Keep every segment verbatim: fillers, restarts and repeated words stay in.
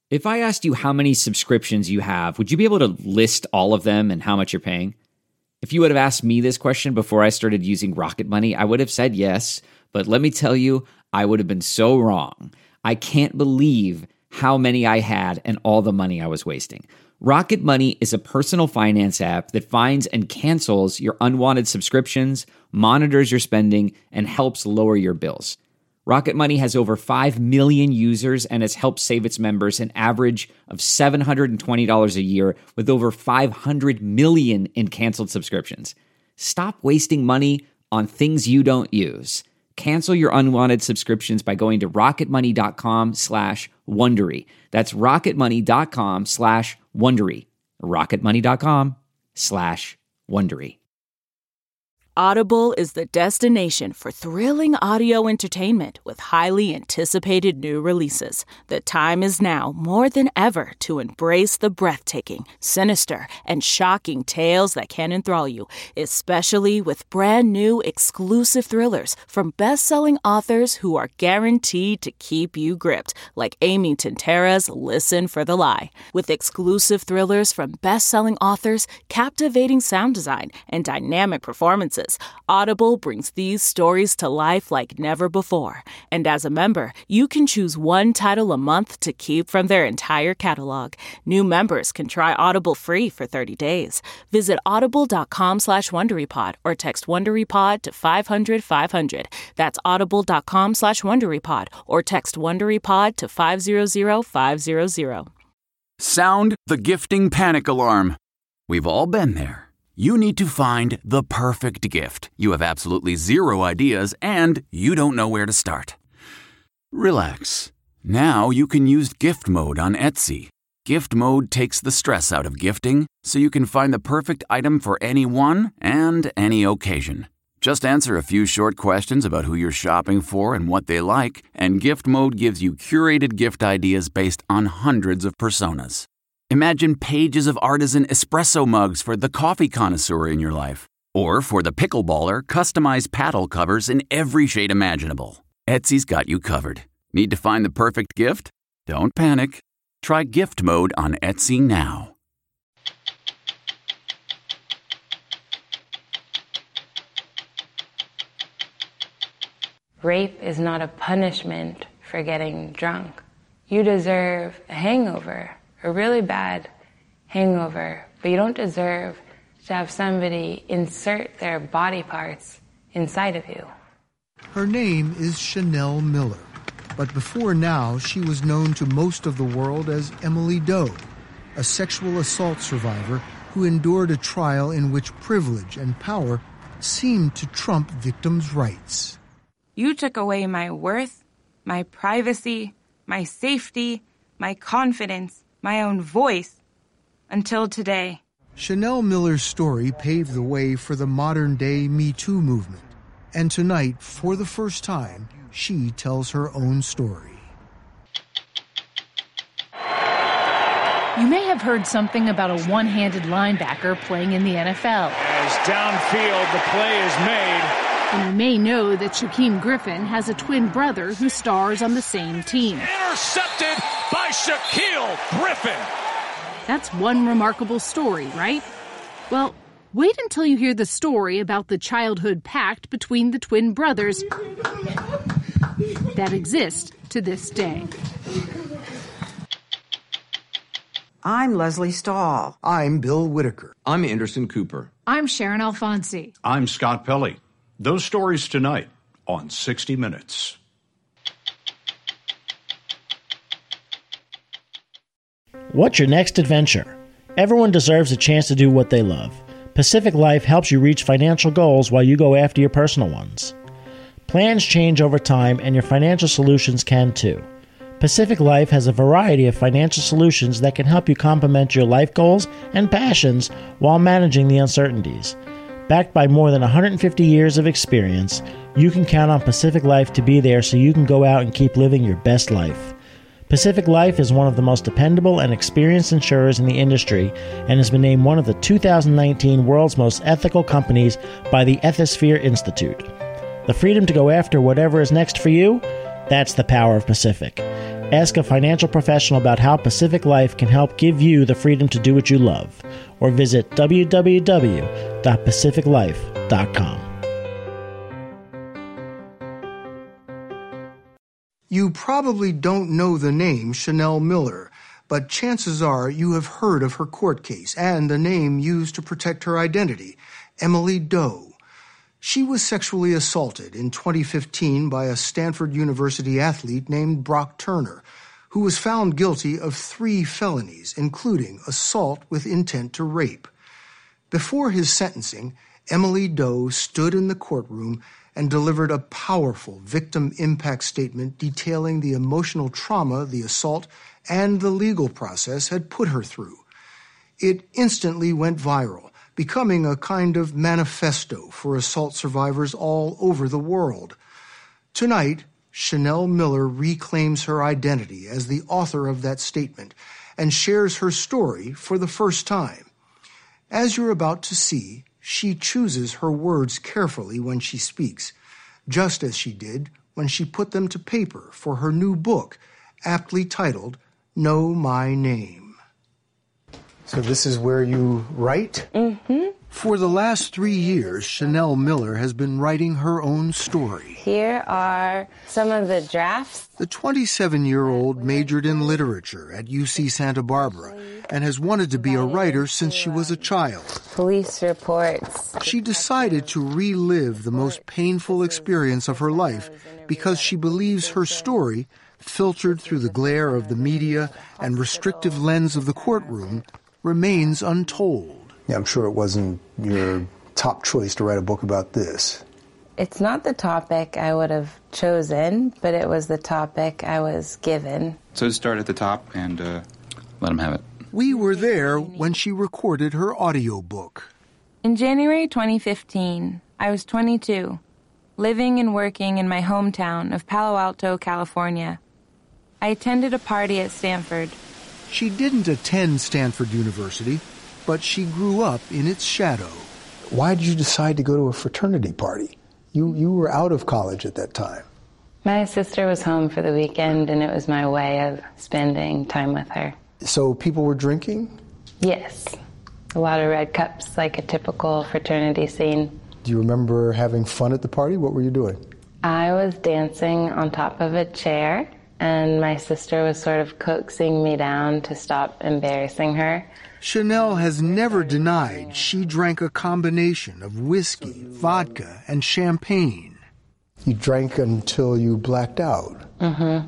If I asked you how many subscriptions you have, would you be able to list all of them and how much you're paying? If you would have asked me this question before I started using Rocket Money, I would have said yes, but let me tell you, I would have been so wrong. I can't believe how many I had and all the money I was wasting. Rocket Money is a personal finance app that finds and cancels your unwanted subscriptions, monitors your spending, and helps lower your bills. Rocket Money has over five million users and has helped save its members an average of seven hundred twenty dollars a year with over five hundred million in canceled subscriptions. Stop wasting money on things you don't use. Cancel your unwanted subscriptions by going to rocketmoney.com slash Wondery. That's rocketmoney.com slash Wondery. rocketmoney.com slash Wondery. Audible is the destination for thrilling audio entertainment with highly anticipated new releases. The time is now more than ever to embrace the breathtaking, sinister, and shocking tales that can enthrall you, especially with brand new exclusive thrillers from best-selling authors who are guaranteed to keep you gripped, like Amy Tintera's Listen for the Lie. With exclusive thrillers from best-selling authors, captivating sound design, and dynamic performances, Audible brings these stories to life like never before. And as a member, you can choose one title a month to keep from their entire catalog. New members can try Audible free for thirty days. Visit audible.com slash WonderyPod or text WonderyPod to five hundred five hundred. That's audible.com slash WonderyPod or text WonderyPod to five hundred five hundred. Sound the gifting panic alarm. We've all been there. You need to find the perfect gift. You have absolutely zero ideas and you don't know where to start. Relax. Now you can use gift mode on Etsy. Gift mode takes the stress out of gifting so you can find the perfect item for anyone and any occasion. Just answer a few short questions about who you're shopping for and what they like, and gift mode gives you curated gift ideas based on hundreds of personas. Imagine pages of artisan espresso mugs for the coffee connoisseur in your life. Or for the pickleballer, customized paddle covers in every shade imaginable. Etsy's got you covered. Need to find the perfect gift? Don't panic. Try gift mode on Etsy now. Rape is not a punishment for getting drunk. You deserve a hangover. A really bad hangover, but you don't deserve to have somebody insert their body parts inside of you. Her name is Chanel Miller, but before now she was known to most of the world as Emily Doe, a sexual assault survivor who endured a trial in which privilege and power seemed to trump victims' rights. You took away my worth, my privacy, my safety, my confidence, my own voice, until today. Chanel Miller's story paved the way for the modern-day Me Too movement. And tonight, for the first time, she tells her own story. You may have heard something about a one-handed linebacker playing in the N F L. As downfield, the play is made. And you may know that Shaquem Griffin has a twin brother who stars on the same team. Intercepted by Shaquille Griffin. That's one remarkable story, right? Well, wait until you hear the story about the childhood pact between the twin brothers that exists to this day. I'm Leslie Stahl. I'm Bill Whitaker. I'm Anderson Cooper. I'm Sharon Alfonsi. I'm Scott Pelley. Those stories tonight on sixty minutes. What's your next adventure? Everyone deserves a chance to do what they love. Pacific Life helps you reach financial goals while you go after your personal ones. Plans change over time, and your financial solutions can too. Pacific Life has a variety of financial solutions that can help you complement your life goals and passions while managing the uncertainties. Backed by more than one hundred fifty years of experience, you can count on Pacific Life to be there so you can go out and keep living your best life. Pacific Life is one of the most dependable and experienced insurers in the industry and has been named one of the two thousand nineteen World's Most Ethical Companies by the Ethisphere Institute. The freedom to go after whatever is next for you? That's the power of Pacific. Ask a financial professional about how Pacific Life can help give you the freedom to do what you love, or visit w w w dot pacific life dot com. You probably don't know the name Chanel Miller, but chances are you have heard of her court case and the name used to protect her identity, Emily Doe. She was sexually assaulted in twenty fifteen by a Stanford University athlete named Brock Turner, who was found guilty of three felonies, including assault with intent to rape. Before his sentencing, Emily Doe stood in the courtroom and delivered a powerful victim impact statement detailing the emotional trauma the assault and the legal process had put her through. It instantly went viral, becoming a kind of manifesto for assault survivors all over the world. Tonight, Chanel Miller reclaims her identity as the author of that statement and shares her story for the first time. As you're about to see, she chooses her words carefully when she speaks, just as she did when she put them to paper for her new book, aptly titled Know My Name. So this is where you write? Mm-hmm. For the last three years, Chanel Miller has been writing her own story. Here are some of the drafts. The twenty-seven-year-old majored in literature at U C Santa Barbara and has wanted to be a writer since she was a child. Police reports. She decided to relive the most painful experience of her life because she believes her story, filtered through the glare of the media and restrictive lens of the courtroom, remains untold. Yeah, I'm sure it wasn't your top choice to write a book about this. It's not the topic I would have chosen, but it was the topic I was given. So start at the top and uh, let them have it. We were there when she recorded her audiobook. In January twenty fifteen, I was twenty-two, living and working in my hometown of Palo Alto, California. I attended a party at Stanford. She didn't attend Stanford University, but she grew up in its shadow. Why did you decide to go to a fraternity party? You you were out of college at that time. My sister was home for the weekend, and it was my way of spending time with her. So people were drinking? Yes. A lot of red cups, like a typical fraternity scene. Do you remember having fun at the party? What were you doing? I was dancing on top of a chair, and my sister was sort of coaxing me down to stop embarrassing her. Chanel has never denied she drank a combination of whiskey, vodka, and champagne. You drank until you blacked out. Mm-hmm.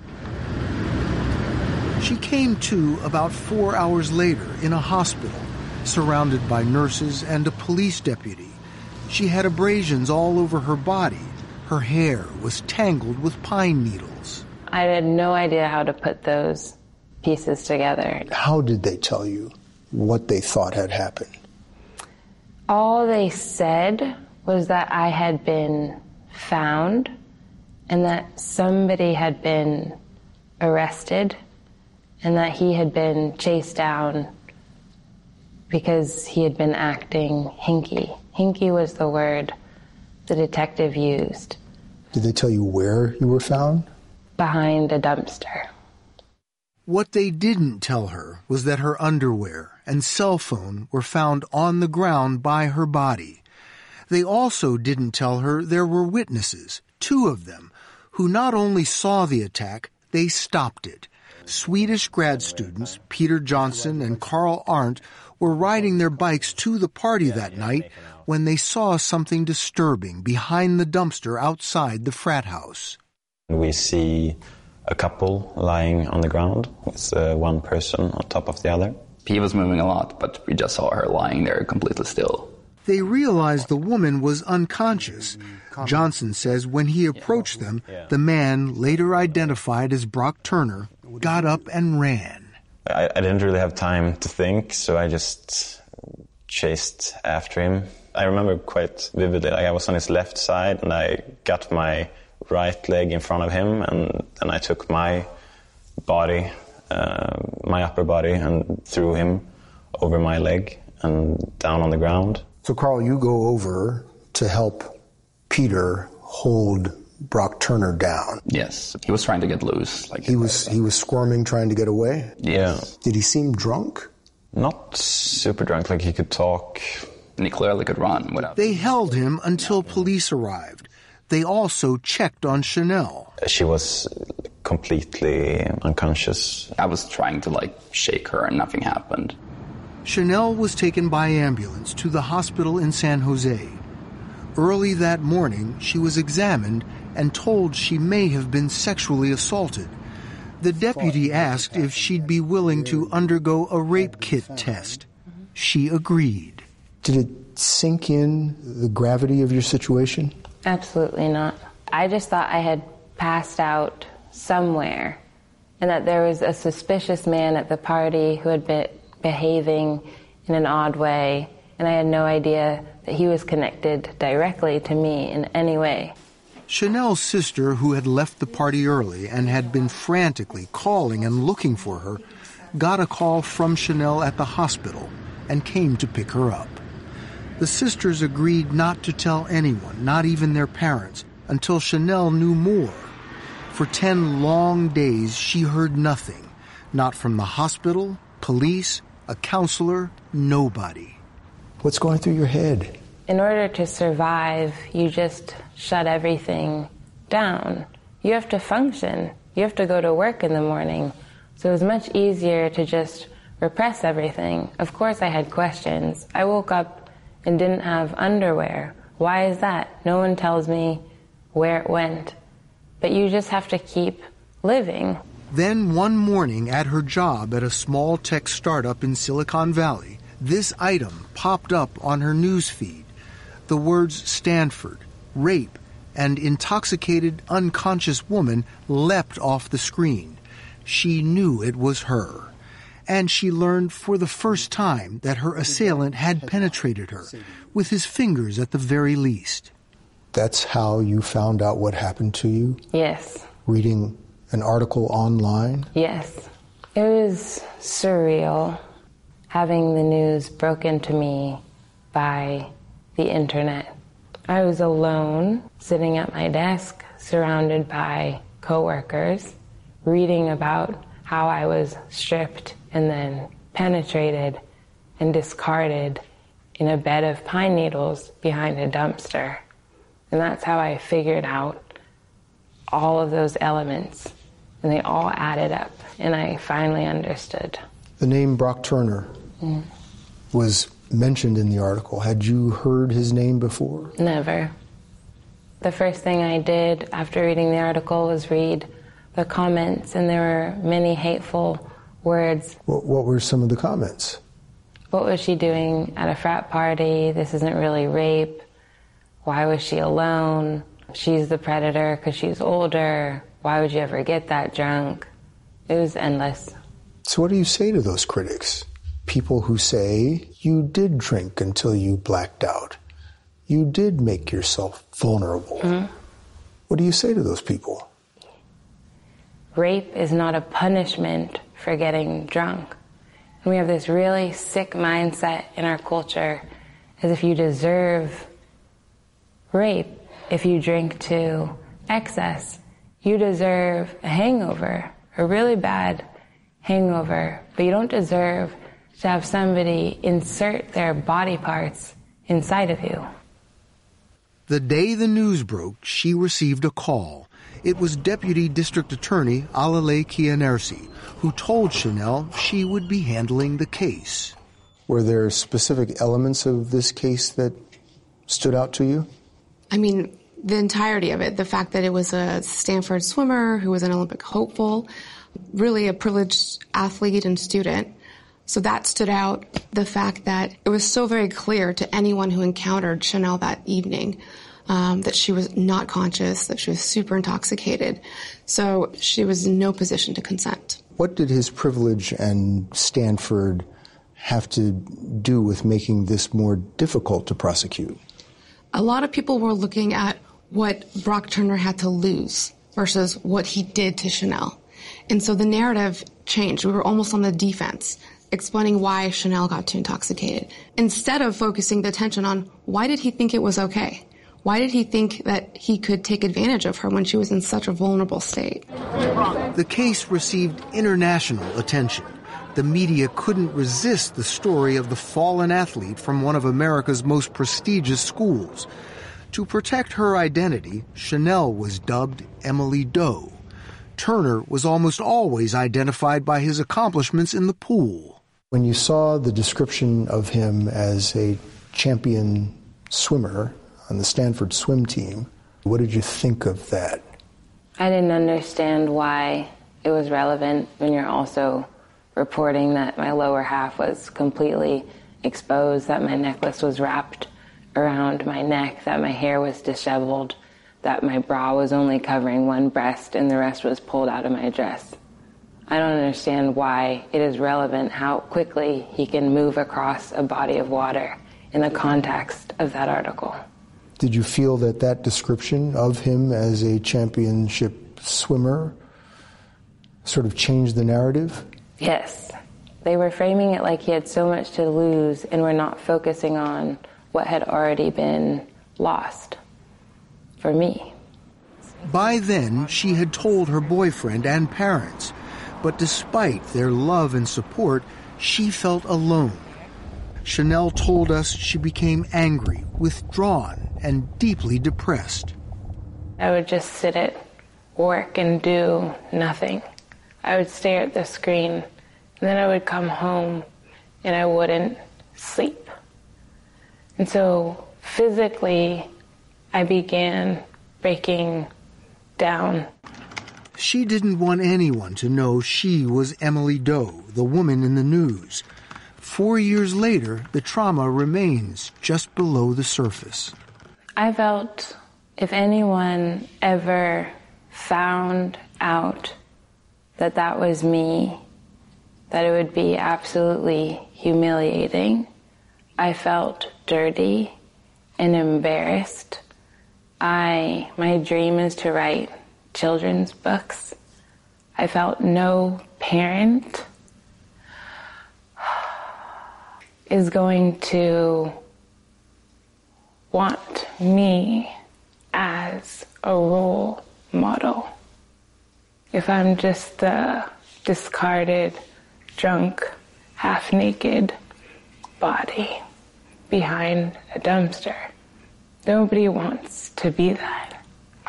She came to about four hours later in a hospital, surrounded by nurses and a police deputy. She had abrasions all over her body. Her hair was tangled with pine needles. I had no idea how to put those pieces together. How did they tell you what they thought had happened? All they said was that I had been found and that somebody had been arrested and that he had been chased down because he had been acting hinky. Hinky was the word the detective used. Did they tell you where you were found? Behind a dumpster. What they didn't tell her was that her underwear and cell phone were found on the ground by her body. They also didn't tell her there were witnesses, two of them, who not only saw the attack, they stopped it. Swedish grad students, Peter Johnson and Carl Arndt, were riding their bikes to the party that night when they saw something disturbing behind the dumpster outside the frat house. We see a couple lying on the ground with uh, one person on top of the other. He was moving a lot, but we just saw her lying there completely still. They realized the woman was unconscious. Johnson says when he approached them, the man, later identified as Brock Turner, got up and ran. I, I didn't really have time to think, so I just chased after him. I remember quite vividly, like I was on his left side and I got my right leg in front of him, and then I took my body, uh, my upper body, and threw him over my leg and down on the ground. So, Carl, you go over to help Peter hold Brock Turner down. Yes, he was trying to get loose. Like he was, he was squirming, trying to get away? Yeah. Did he seem drunk? Not super drunk, like he could talk. And he clearly could run without... They held him until police arrived. They also checked on Chanel. She was completely unconscious. I was trying to, like, shake her and nothing happened. Chanel was taken by ambulance to the hospital in San Jose. Early that morning, she was examined and told she may have been sexually assaulted. The deputy asked if she'd be willing to undergo a rape kit test. She agreed. Did it sink in, the gravity of your situation? Absolutely not. I just thought I had passed out somewhere and that there was a suspicious man at the party who had been behaving in an odd way, and I had no idea that he was connected directly to me in any way. Chanel's sister, who had left the party early and had been frantically calling and looking for her, got a call from Chanel at the hospital and came to pick her up. The sisters agreed not to tell anyone, not even their parents, until Chanel knew more. For ten long days, she heard nothing, not from the hospital, police, a counselor, nobody. What's going through your head? In order to survive, you just shut everything down. You have to function. You have to go to work in the morning. So it was much easier to just repress everything. Of course I had questions. I woke up and didn't have underwear. Why is that? No one tells me where it went. But you just have to keep living. Then one morning at her job at a small tech startup in Silicon Valley, this item popped up on her news feed. The words Stanford, rape, and intoxicated, unconscious woman leapt off the screen. She knew it was her. And she learned for the first time that her assailant had penetrated her, with his fingers at the very least. That's how you found out what happened to you? Yes. Reading an article online? Yes. It was surreal, having the news broken to me by the internet. I was alone, sitting at my desk, surrounded by coworkers, reading about how I was stripped and then penetrated and discarded in a bed of pine needles behind a dumpster. And that's how I figured out all of those elements. And they all added up, and I finally understood. The name Brock Turner mm. was mentioned in the article. Had you heard his name before? Never. The first thing I did after reading the article was read the comments, and there were many hateful words. What, what were some of the comments? What was she doing at a frat party? This isn't really rape. Why was she alone? She's the predator because she's older. Why would you ever get that drunk? It was endless. So what do you say to those critics? People who say you did drink until you blacked out. You did make yourself vulnerable. Mm-hmm. What do you say to those people? Rape is not a punishment for getting drunk. And we have this really sick mindset in our culture as if you deserve rape if you drink to excess. You deserve a hangover, a really bad hangover, but you don't deserve to have somebody insert their body parts inside of you. The day the news broke, she received a call. It was Deputy District Attorney Alalay Kianersi, who told Chanel she would be handling the case. Were there specific elements of this case that stood out to you? I mean, the entirety of it, the fact that it was a Stanford swimmer who was an Olympic hopeful, really a privileged athlete and student. So that stood out. The fact that it was so very clear to anyone who encountered Chanel that evening um, that she was not conscious, that she was super intoxicated. So she was in no position to consent. What did his privilege and Stanford have to do with making this more difficult to prosecute? A lot of people were looking at what Brock Turner had to lose versus what he did to Chanel. And so the narrative changed. We were almost on the defense, explaining why Chanel got too intoxicated, instead of focusing the attention on why did he think it was okay? Why did he think that he could take advantage of her when she was in such a vulnerable state? The case received international attention. The media couldn't resist the story of the fallen athlete from one of America's most prestigious schools. To protect her identity, Chanel was dubbed Emily Doe. Turner was almost always identified by his accomplishments in the pool. When you saw the description of him as a champion swimmer on the Stanford swim team, what did you think of that? I didn't understand why it was relevant when you're also reporting that my lower half was completely exposed, that my necklace was wrapped around my neck, that my hair was disheveled, that my bra was only covering one breast and the rest was pulled out of my dress. I don't understand why it is relevant how quickly he can move across a body of water in the context of that article. Did you feel that that description of him as a championship swimmer sort of changed the narrative? Yes. They were framing it like he had so much to lose and were not focusing on what had already been lost for me. By then, she had told her boyfriend and parents, but despite their love and support, she felt alone. Chanel told us she became angry, withdrawn, and deeply depressed. I would just sit at work and do nothing. I would stare at the screen, and then I would come home and I wouldn't sleep. And so physically, I began breaking down. She didn't want anyone to know she was Emily Doe, the woman in the news. Four years later, the trauma remains just below the surface. I felt if anyone ever found out that that was me, that it would be absolutely humiliating. I felt dirty and embarrassed. I, my dream is to write children's books. I felt no parent is going to want me as a role model. If I'm just the discarded, drunk, half-naked body behind a dumpster, nobody wants to be that.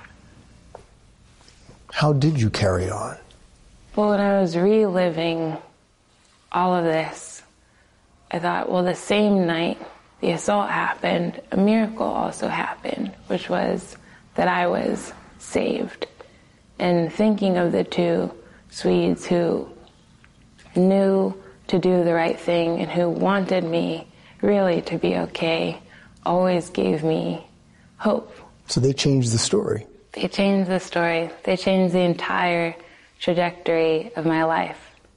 How did you carry on? Well, when I was reliving all of this, I thought, well, the same night the assault happened, a miracle also happened, which was that I was saved. And thinking of the two Swedes who knew to do the right thing and who wanted me really to be okay always gave me hope. So they changed the story. They changed the story. They changed the entire trajectory of my life.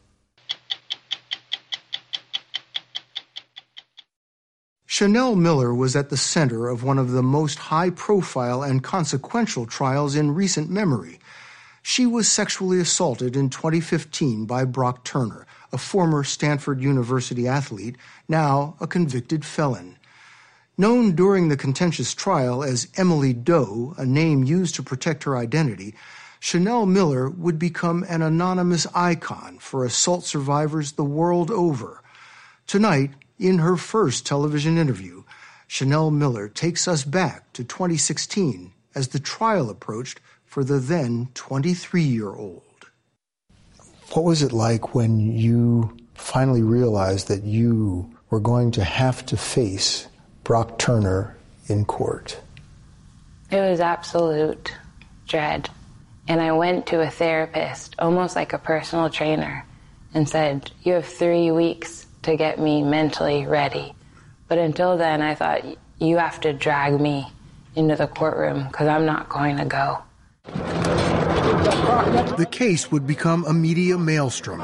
Chanel Miller was at the center of one of the most high-profile and consequential trials in recent memory. She was sexually assaulted in twenty fifteen by Brock Turner, a former Stanford University athlete, now a convicted felon. Known during the contentious trial as Emily Doe, a name used to protect her identity, Chanel Miller would become an anonymous icon for assault survivors the world over. Tonight, in her first television interview, Chanel Miller takes us back to twenty sixteen as the trial approached for the then twenty-three-year-old. What was it like when you finally realized that you were going to have to face Brock Turner in court? It was absolute dread. And I went to a therapist, almost like a personal trainer, and said, you have three weeks to get me mentally ready. But until then, I thought, you have to drag me into the courtroom because I'm not going to go. The case would become a media maelstrom.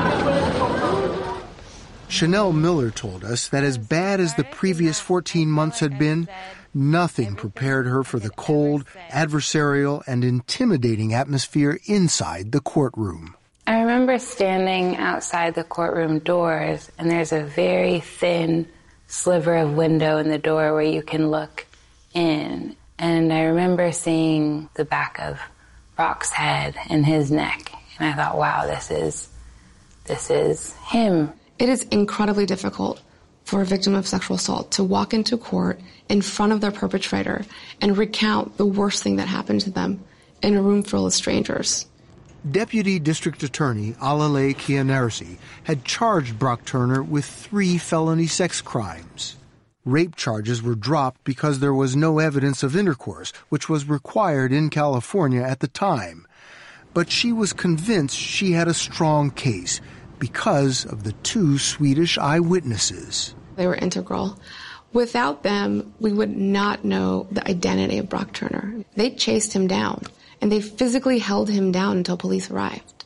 Chanel Miller told us that as bad as the previous fourteen months had been, nothing prepared her for the cold, adversarial, and intimidating atmosphere inside the courtroom. I remember standing outside the courtroom doors, and there's a very thin sliver of window in the door where you can look in. And I remember seeing the back of Brock's head and his neck. And I thought, wow, this is, this is him. It is incredibly difficult for a victim of sexual assault to walk into court in front of their perpetrator and recount the worst thing that happened to them in a room full of strangers. Deputy District Attorney Alalay Kianarsi had charged Brock Turner with three felony sex crimes. Rape charges were dropped because there was no evidence of intercourse, which was required in California at the time. But she was convinced she had a strong case because of the two Swedish eyewitnesses. They were integral. Without them, we would not know the identity of Brock Turner. They chased him down, and they physically held him down until police arrived.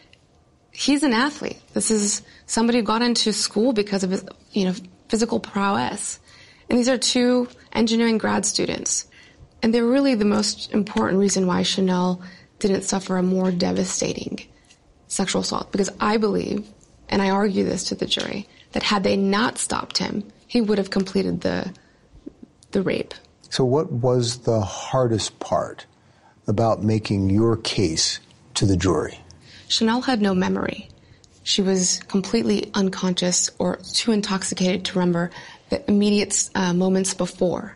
He's an athlete. This is somebody who got into school because of his, you know, physical prowess. And these are two engineering grad students. And they're really the most important reason why Chanel didn't suffer a more devastating sexual assault. Because I believe, and I argue this to the jury, that had they not stopped him, he would have completed the the rape. So what was the hardest part about making your case to the jury? Chanel had no memory. She was completely unconscious or too intoxicated to remember the immediate uh, moments before.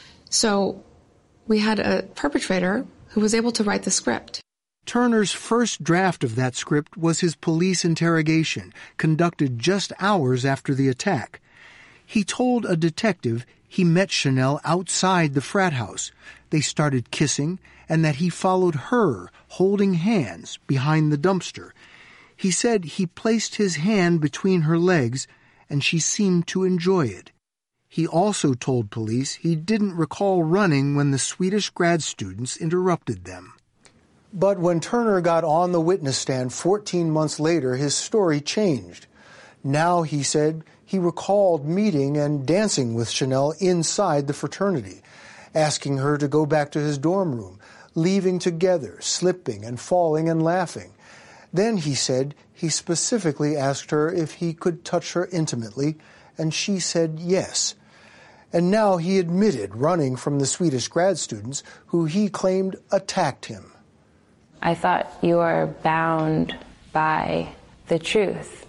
So we had a perpetrator who was able to write the script. Turner's first draft of that script was his police interrogation, conducted just hours after the attack. He told a detective he met Chanel outside the frat house. They started kissing, and that he followed her, holding hands, behind the dumpster. He said he placed his hand between her legs, and she seemed to enjoy it. He also told police he didn't recall running when the Swedish grad students interrupted them. But when Turner got on the witness stand fourteen months later, his story changed. Now, he said, he recalled meeting and dancing with Chanel inside the fraternity, asking her to go back to his dorm room, leaving together, slipping and falling and laughing. Then, he said, he specifically asked her if he could touch her intimately, and she said yes. And now he admitted running from the Swedish grad students who he claimed attacked him. I thought you are bound by the truth.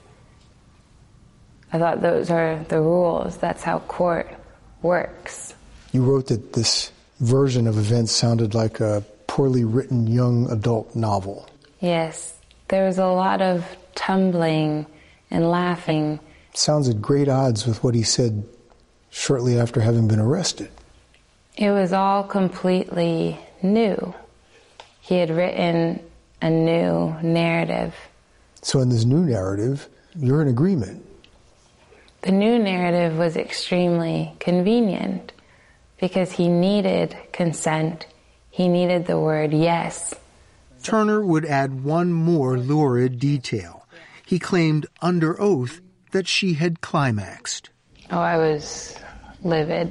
I thought those are the rules. That's how court works. You wrote that this version of events sounded like a poorly written young adult novel. Yes. There was a lot of tumbling and laughing. Sounds at great odds with what he said shortly after having been arrested. It was all completely new. He had written a new narrative. So in this new narrative, you're in agreement. The new narrative was extremely convenient because he needed consent. He needed the word yes. Turner would add one more lurid detail. He claimed under oath that she had climaxed. Oh, I was livid.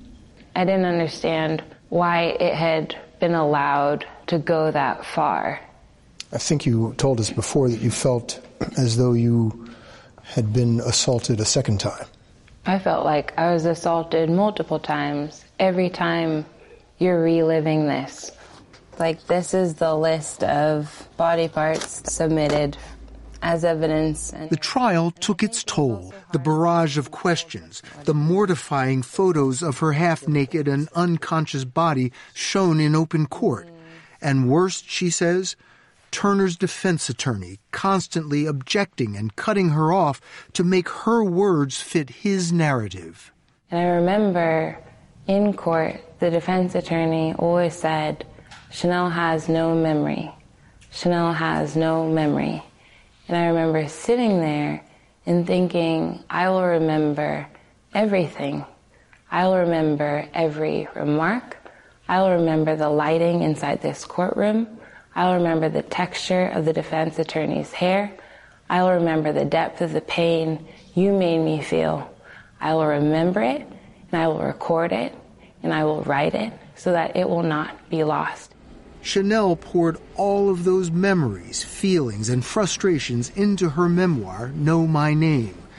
I didn't understand why it had been allowed to go that far. I think you told us before that you felt as though you had been assaulted a second time. I felt like I was assaulted multiple times. Every time you're reliving this. Like, this is the list of body parts submitted as evidence. The trial took its toll. The barrage of questions, the mortifying photos of her half-naked and unconscious body shown in open court. And worst, she says, Turner's defense attorney constantly objecting and cutting her off to make her words fit his narrative. And I remember in court, the defense attorney always said, Chanel has no memory. Chanel has no memory. And I remember sitting there and thinking, I will remember everything. I will remember every remark. I will remember the lighting inside this courtroom. I will remember the texture of the defense attorney's hair. I will remember the depth of the pain you made me feel. I will remember it, and I will record it, and I will write it so that it will not be lost. Chanel poured all of those memories, feelings, and frustrations into her memoir, Know My Name.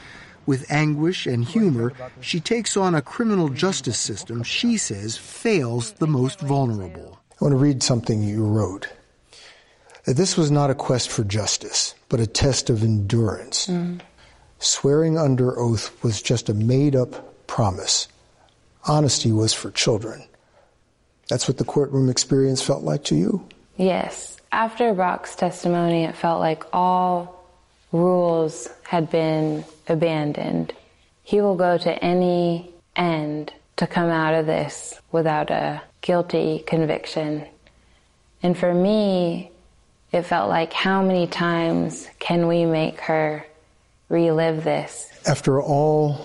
With anguish and humor, she takes on a criminal justice system she says fails the most vulnerable. I want to read something you wrote. This was not a quest for justice, but a test of endurance. Mm. Swearing under oath was just a made-up promise. Honesty was for children. That's what the courtroom experience felt like to you? Yes. After Brock's testimony, it felt like all rules had been abandoned. He will go to any end to come out of this without a guilty conviction. And for me, it felt like, how many times can we make her relive this? After all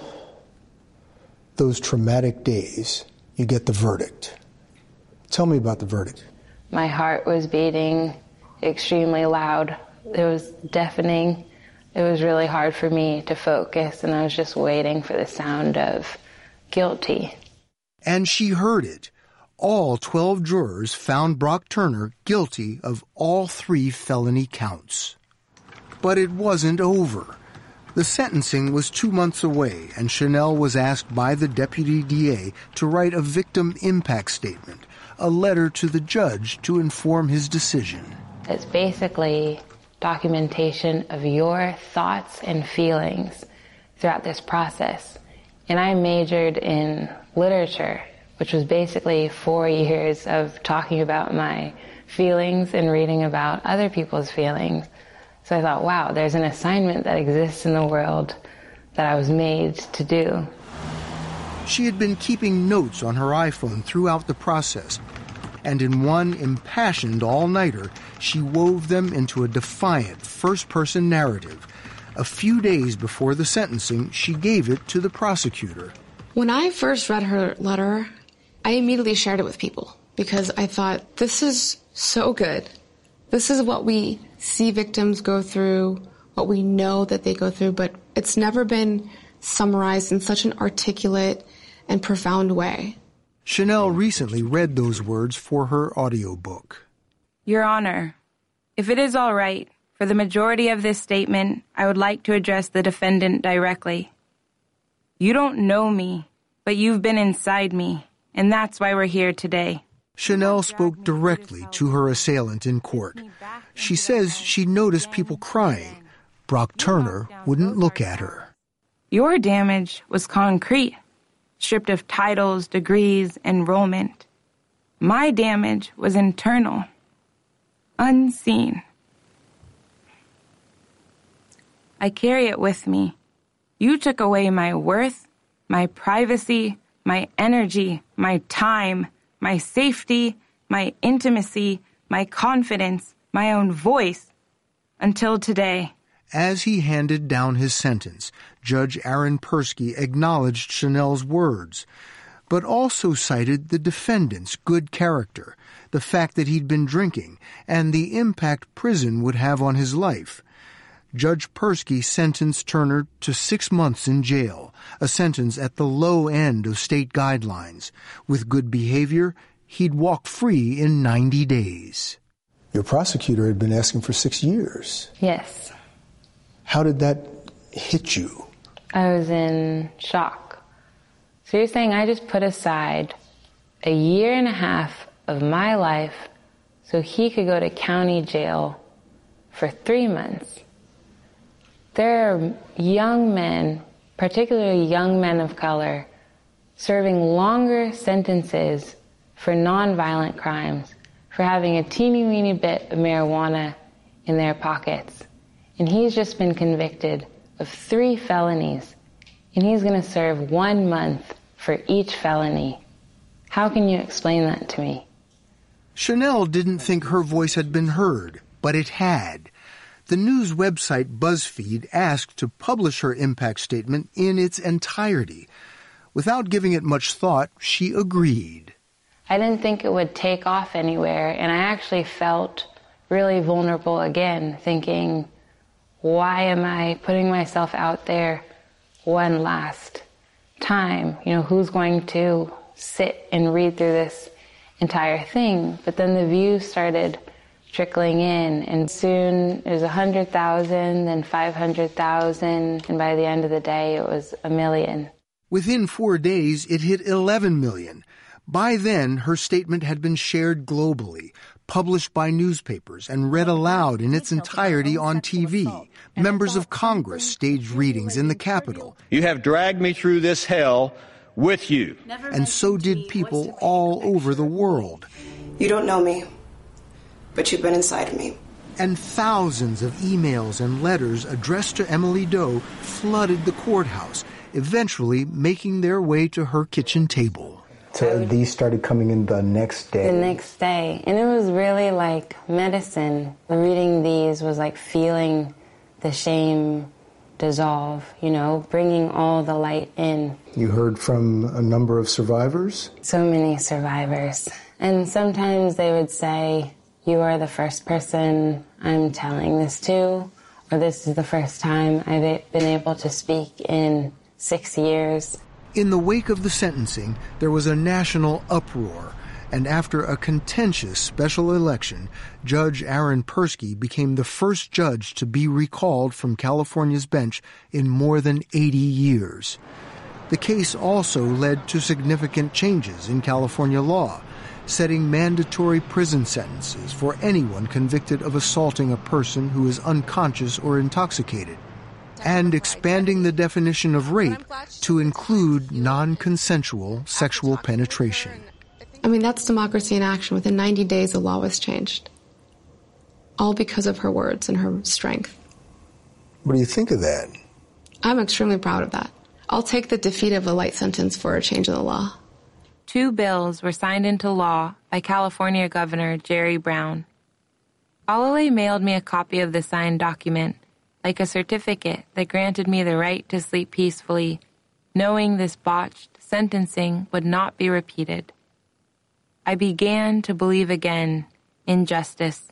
those traumatic days, you get the verdict. Tell me about the verdict. My heart was beating extremely loud. It was deafening. It was really hard for me to focus, and I was just waiting for the sound of guilty. And she heard it. All twelve jurors found Brock Turner guilty of all three felony counts. But it wasn't over. The sentencing was two months away, and Chanel was asked by the deputy D A to write a victim impact statement, a letter to the judge to inform his decision. It's basically documentation of your thoughts and feelings throughout this process. And I majored in literature, which was basically four years of talking about my feelings and reading about other people's feelings. So I thought, wow, there's an assignment that exists in the world that I was made to do. She had been keeping notes on her iPhone throughout the process, and in one impassioned all-nighter, she wove them into a defiant first-person narrative. A few days before the sentencing, she gave it to the prosecutor. When I first read her letter, I immediately shared it with people because I thought, this is so good. This is what we see victims go through, what we know that they go through, but it's never been summarized in such an articulate and profound way. Chanel recently read those words for her audiobook. Your Honor, if it is all right, for the majority of this statement, I would like to address the defendant directly. You don't know me, but you've been inside me, and that's why we're here today. Chanel spoke directly to her assailant in court. She says she noticed people crying. Brock Turner wouldn't look at her. Your damage was concrete, stripped of titles, degrees, enrollment. My damage was internal, unseen. I carry it with me. You took away my worth, my privacy, my energy, my time, my safety, my intimacy, my confidence, my own voice, until today. As he handed down his sentence, Judge Aaron Persky acknowledged Chanel's words, but also cited the defendant's good character, the fact that he'd been drinking, and the impact prison would have on his life. Judge Persky sentenced Turner to six months in jail, a sentence at the low end of state guidelines. With good behavior, he'd walk free in ninety days. Your prosecutor had been asking for six years. Yes. How did that hit you? I was in shock. So you're saying I just put aside a year and a half of my life so he could go to county jail for three months. There are young men, particularly young men of color, serving longer sentences for nonviolent crimes, for having a teeny-weeny bit of marijuana in their pockets. And he's just been convicted of three felonies, and he's going to serve one month for each felony. How can you explain that to me? Chanel didn't think her voice had been heard, but it had. The news website BuzzFeed asked to publish her impact statement in its entirety. Without giving it much thought, she agreed. I didn't think it would take off anywhere, and I actually felt really vulnerable again, thinking, why am I putting myself out there one last time? You know, who's going to sit and read through this entire thing? But then the views started trickling in, and soon it was one hundred thousand, then five hundred thousand, and by the end of the day it was a million. Within four days, it hit eleven million. By then, her statement had been shared globally, published by newspapers, and read aloud in its entirety on T V. Members of Congress staged readings in the Capitol. You have dragged me through this hell with you. And so did people all over the world. You don't know me, but you've been inside of me. And thousands of emails and letters addressed to Emily Doe flooded the courthouse, eventually making their way to her kitchen table. So these started coming in the next day? The next day. And it was really like medicine. Reading these was like feeling the shame dissolve, you know, bringing all the light in. You heard from a number of survivors? So many survivors. And sometimes they would say, you are the first person I'm telling this to, or this is the first time I've been able to speak in six years. In the wake of the sentencing, there was a national uproar, and after a contentious special election, Judge Aaron Persky became the first judge to be recalled from California's bench in more than eighty years. The case also led to significant changes in California law, setting mandatory prison sentences for anyone convicted of assaulting a person who is unconscious or intoxicated, and expanding the definition of rape to include non-consensual sexual penetration. I mean, that's democracy in action. Within ninety days, the law was changed. All because of her words and her strength. What do you think of that? I'm extremely proud of that. I'll take the defeat of a light sentence for a change in the law. Two bills were signed into law by California Governor Jerry Brown. Holloway mailed me a copy of the signed document, like a certificate that granted me the right to sleep peacefully, knowing this botched sentencing would not be repeated. I began to believe again in justice.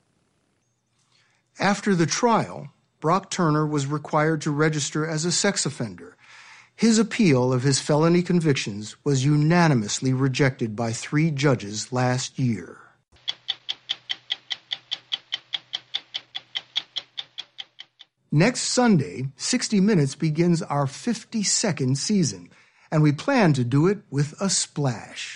After the trial, Brock Turner was required to register as a sex offender. His appeal of his felony convictions was unanimously rejected by three judges last year. Next Sunday, sixty minutes begins our fifty-second season, and we plan to do it with a splash.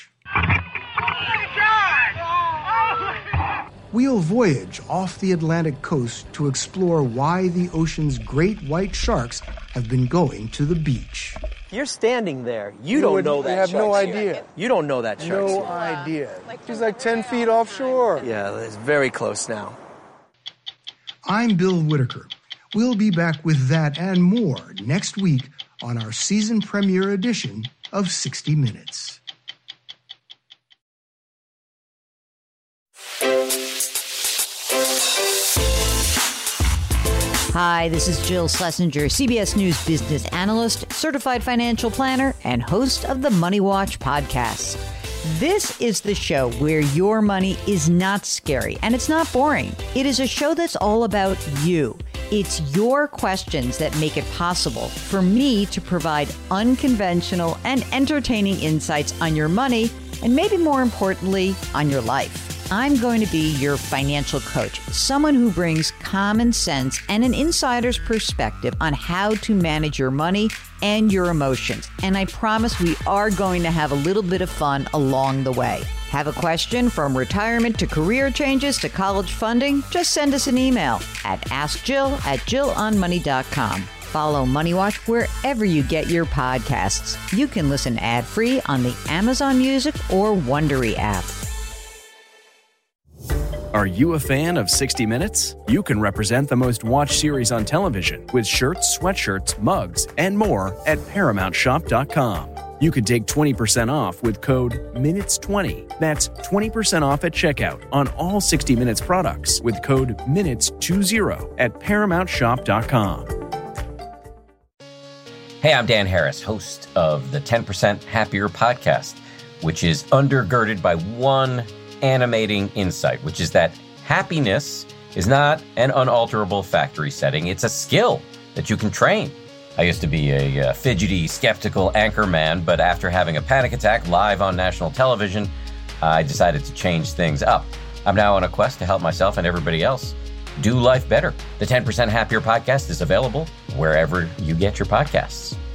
We'll voyage off the Atlantic coast to explore why the ocean's great white sharks have been going to the beach. You're standing there. You, you don't know that have shark's no here. idea. You don't know that shark's No here. idea. She's like ten feet offshore. Yeah, it's very close now. I'm Bill Whitaker. We'll be back with that and more next week on our season premiere edition of sixty minutes. Hi, this is Jill Schlesinger, C B S News business analyst, certified financial planner, and host of the Money Watch podcast. This is the show where your money is not scary and it's not boring. It is a show that's all about you. It's your questions that make it possible for me to provide unconventional and entertaining insights on your money, and maybe more importantly, on your life. I'm going to be your financial coach, someone who brings common sense and an insider's perspective on how to manage your money and your emotions. And I promise we are going to have a little bit of fun along the way. Have a question from retirement to career changes to college funding? Just send us an email at askjill at jill on money dot com. Follow Money Watch wherever you get your podcasts. You can listen ad-free on the Amazon Music or Wondery app. Are you a fan of sixty minutes? You can represent the most watched series on television with shirts, sweatshirts, mugs, and more at paramount shop dot com. You can take twenty percent off with code minutes twenty. That's twenty percent off at checkout on all sixty minutes products with code minutes twenty at paramount shop dot com. Hey, I'm Dan Harris, host of the ten percent Happier podcast, which is undergirded by one animating insight, which is that happiness is not an unalterable factory setting. It's a skill that you can train. I used to be a, a fidgety, skeptical anchor man, but after having a panic attack live on national television, I decided to change things up. I'm now on a quest to help myself and everybody else do life better. The ten percent Happier podcast is available wherever you get your podcasts.